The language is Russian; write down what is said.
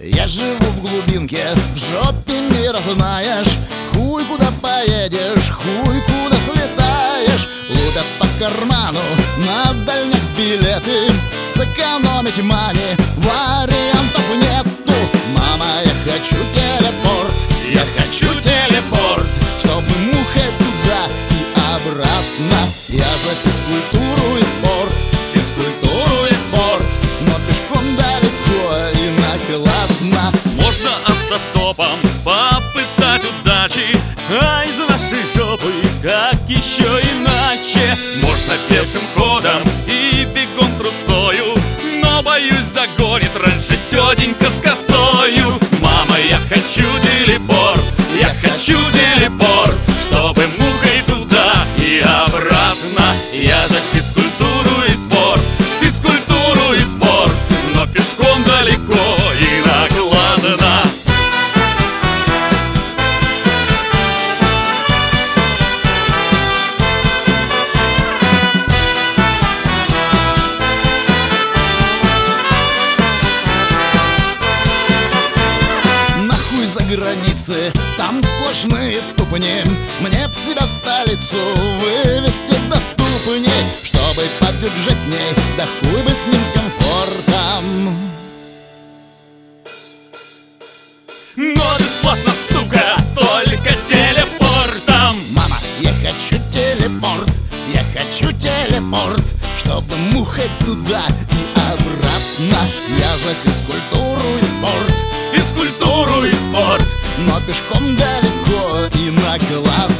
Я живу в глубинке, в жопе мира знаешь. Хуй куда поедешь, хуй куда слетаешь. Лупят по карману на дальних билеты. Сэкономить мани вариантов нету. Мама, я хочу телепорт, я хочу телепорт, чтобы мухой туда и обратно. Я за физкультуру и спорт, физкультуру и спорт, но пешком далеко и накладно. Можно автостопом попытать удачи, а из нашей жопы как еще иначе. Можно пешим ходом и бегом трусою, но боюсь догонит раньше тетенька с косою. Мама, я хочу телепорт, я хочу телепорт, чтобы мухой туда и обратно. Я за физкультуру и спорт, физкультуру и спорт, но пешком далеко и накладно. Нахуй за границы, там сплошные тупни. Мне б себя в столицу вывести доступней, чтобы побюджетней, да хуй бы с ним с комфортом. Но бесплатно, сука, только телепортом. Мама, я хочу телепорт, я хочу телепорт, чтобы мухать туда и обратно. Я за физкультуру и спорт, Физкультуру и спорт, но пешком далеко и накладно.